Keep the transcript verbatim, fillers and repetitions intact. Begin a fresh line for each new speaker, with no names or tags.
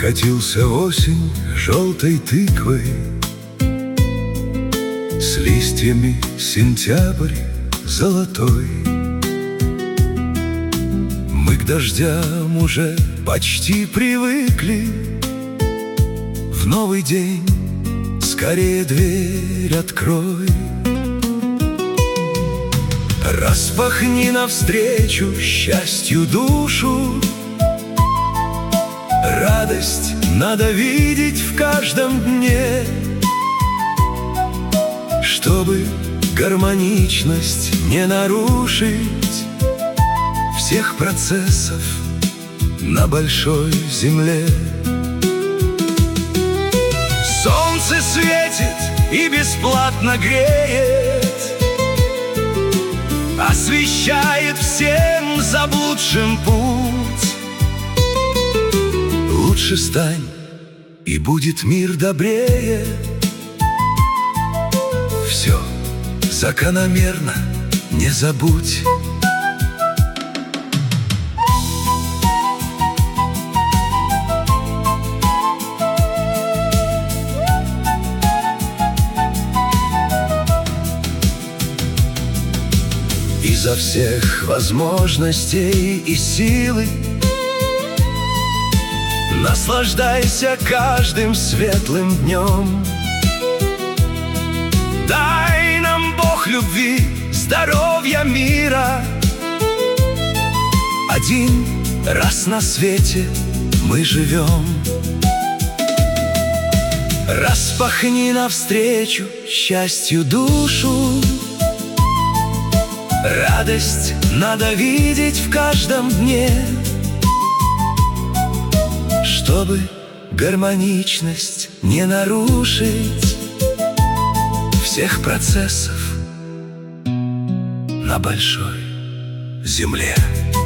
Прокатился осень желтой тыквой, с листьями сентябрь золотой. Мы к дождям уже почти привыкли. В новый день скорее дверь открой. Распахни навстречу счастью душу. Радость надо видеть в каждом дне, чтобы гармоничность не нарушить всех процессов на большой земле. Солнце светит и бесплатно греет, освещает всем заблудшим путь. Лучше стань, и будет мир добрее. Все закономерно, не забудь. Изо всех возможностей и силы наслаждайся каждым светлым днем. Дай нам, Бог любви, здоровья, мира. Один раз на свете мы живем. Распахни навстречу счастью душу. Радость надо видеть в каждом дне, чтобы гармоничность не нарушить всех процессов на большой земле.